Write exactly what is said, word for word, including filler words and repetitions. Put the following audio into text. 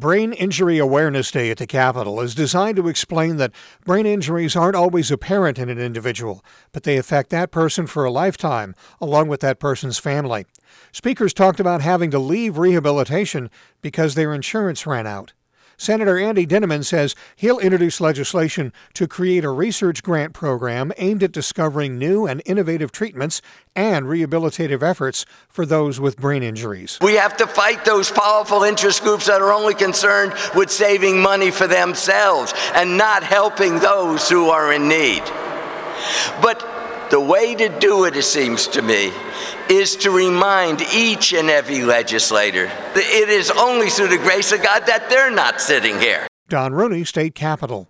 Brain Injury Awareness Day at the Capitol is designed to explain that brain injuries aren't always apparent in an individual, but they affect that person for a lifetime, along with that person's family. Speakers talked about having to leave rehabilitation because their insurance ran out. Senator Andy Dinniman says he'll introduce legislation to create a research grant program aimed at discovering new and innovative treatments and rehabilitative efforts for those with brain injuries. We have to fight those powerful interest groups that are only concerned with saving money for themselves and not helping those who are in need. But the way to do it, it seems to me, is to remind each and every legislator that it is only through the grace of God that they're not sitting here. Don Rooney, State Capitol.